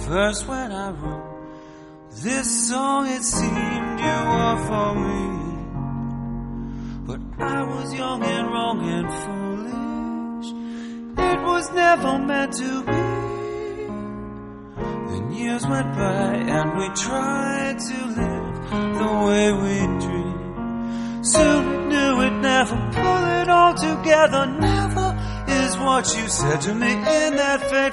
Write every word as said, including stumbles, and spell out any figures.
First when I wrote this song, it seemed you were for me, but I was young and wrong and foolish. It was never meant to be. Then years went by and we tried to live the way we dreamed. Soon we knew we'd never pull it all together. Never is what you said to me in that